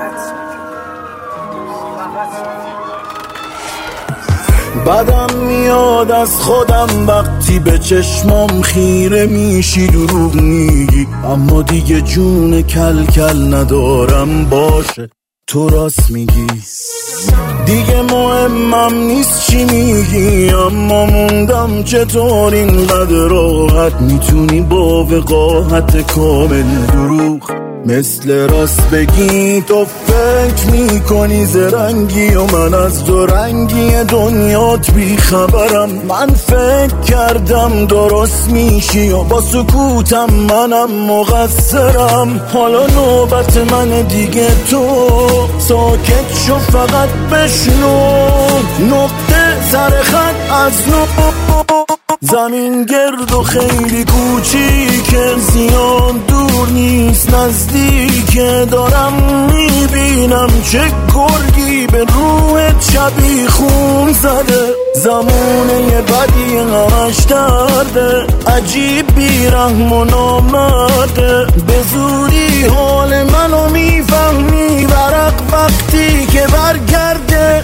بدم میاد از خودم وقتی به چشمام خیره میشی دروغ میگی، اما دیگه جون کل کل ندارم، باشه تو راست میگی. دیگه مهمم نیست چی میگی، اما موندم چطور اینقدر راحت میتونی با وقاحت کامل دروغ مثل راست بگی. تو فکر میکنی زرنگی و من از دو رنگی دنیات بیخبرم. من فکر کردم درست میشی و با سکوتم منم مقصرم. حالا نوبت من دیگه، تو ساکت شو فقط بشنو، نقطه سر خط از نو. زمین گرد و خیلی کوچیکه، زیاد دور نیست نزدیکه. دارم میبینم چه گرگی به روحت شبیه خون زده. زمونه بدی همش درده، عجیب بیرحم و نامرده. به زودی حال منو میفهمی، ورق وقتی که برگرده.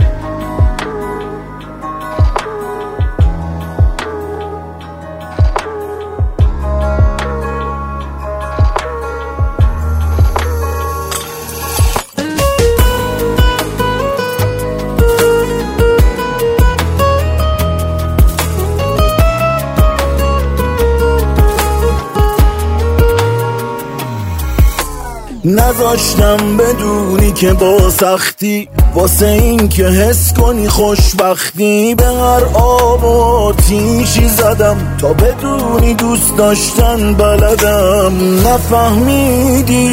نذاشتم بدونی که با سختی، واسه این که حس کنی خوشبختی. به هر آب و آتیشی زدم تا بدونی دوست داشتن بلدم. نفهمیدی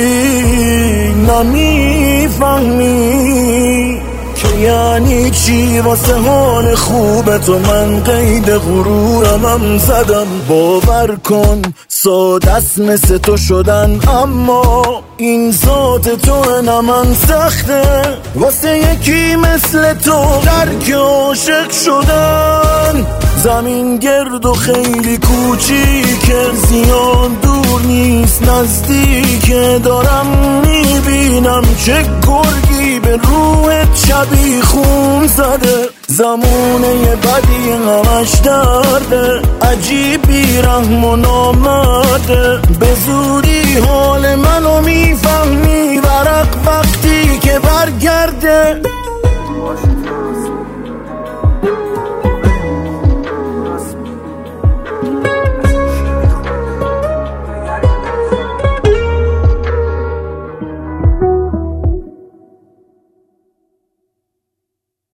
نمیفهمی که یعنی چی واسه حال خوب تو. من قید غرورمم زدم. باور کن ساده است مثل تو شدن، اما این ذات تو نه من سخته. واسه یکی مثل تو درک عاشق شدن. زمین گرد و خیلی کوچیکه، زیاد دور نیست نزدیکه. دارم میبینم چه گرگی به روحت شبیه خون زده. زمونه بدی همش درده، عجیب بیرحم و نامرده. به زودی حال منو میفهمی، ورق وقتی که برگرده.